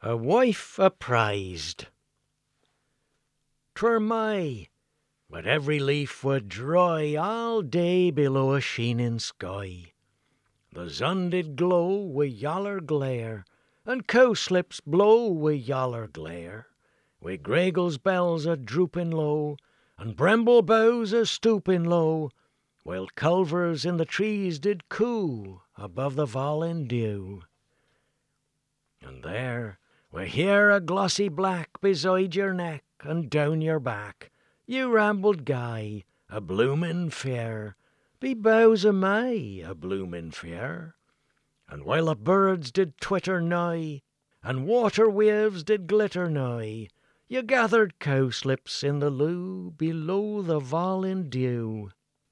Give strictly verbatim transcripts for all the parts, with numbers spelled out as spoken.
A wife apprised. 'Twere May, but every leaf were dry all day below a sheening sky. The sun did glow wi' yaller glare, and cowslips blow wi' yaller glare, wi' greagles bells a drooping low, and bramble boughs a stooping low, while culvers in the trees did coo above the falling dew. And there, wi' hair a glossy black beside your neck and down your back, you rambled gay, a bloomin' fair, be boughs o' May, a bloomin' fair. And while the birds did twitter nigh, and water waves did glitter nigh, you gathered cowslips in the loo below the falling dew.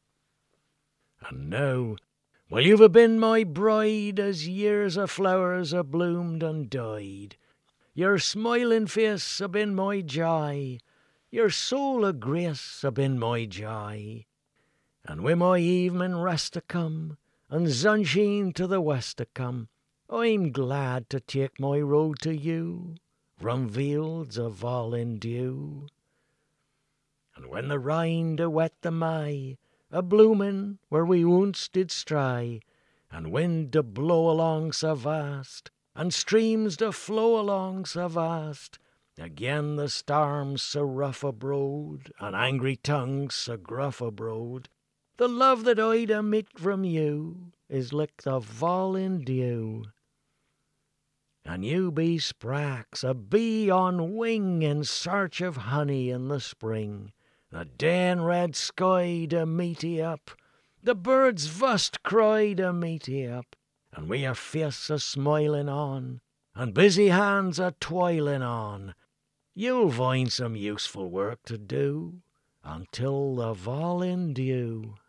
And now, while you've a been my bride, as years o' flowers a bloomed and died, your smiling face a been my joy, your soul o' grace a been my joy. And wi' my evening rest to come, and sunshine to the west to come, I'm glad to take my road to you from fields of falling dew. And when the rain do wet the May, a bloomin' where we once did stray, and wind do blow along so vast, and streams do flow along so vast, again the storms so rough abroad, and angry tongues so gruff abroad, the love that I'd emit from you is like the falling dew. And you be sprachs, a bee on wing in search of honey in the spring, the dawn red sky to meet ye up, the birds' vast cry to meet ye up, and wi' your face a smiling on, and busy hands a toiling on, you'll find some useful work to do until the falling dew.